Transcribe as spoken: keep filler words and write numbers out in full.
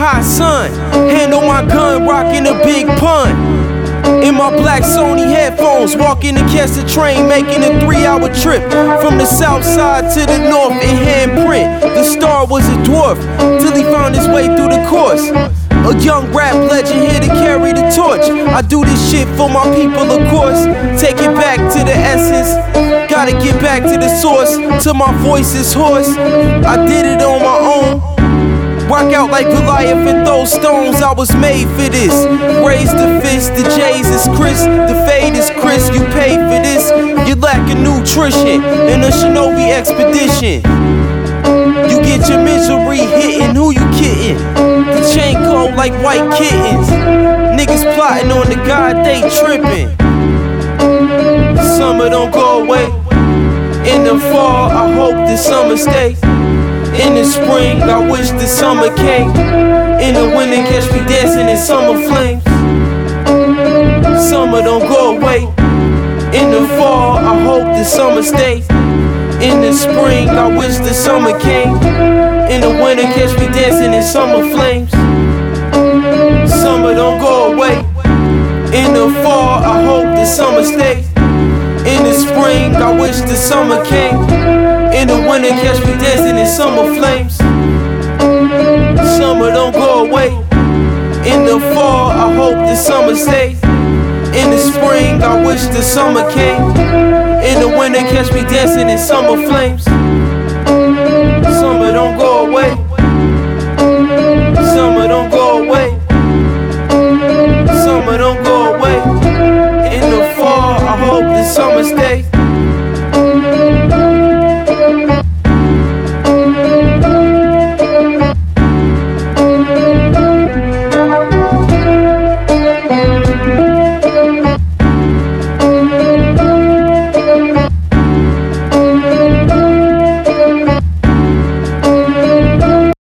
hot sun. Handle my gun, rocking a big pun. In my black Sony headphones, walking to catch the train, making a three-hour trip from the south side to the north in handprint. The star was a dwarf till he found his way through the course. A young rap legend here to carry the torch. I do this shit for my people, of course. Take it back to the essence. Gotta get back to the source, till my voice is hoarse. I did it on my own. Rock out like Goliath and throw stones, I was made for this. Raise the fist, the J's is crisp, the fade is crisp. You paid for this, you're lacking nutrition in a shinobi expedition. You get your misery hitting, who you kidding? The chain cold like white kittens. Niggas plotting on the God, they tripping. Summer don't go away. In the fall, I hope the summer stay. In the spring, I wish the summer came. In the winter, catch me dancing in summer flames. Summer don't go away. In the fall, I hope the summer stays. In the spring, I wish the summer came. In the winter, catch me dancing in summer flames. Summer don't go away. In the fall, I hope the summer stays. In the spring, I wish the summer came. In the winter, catch me dancing in summer flames. Summer don't go away. In the fall, I hope the summer stays. In the spring, I wish the summer came. In the winter, catch me dancing in summer flames. Summer don't go away.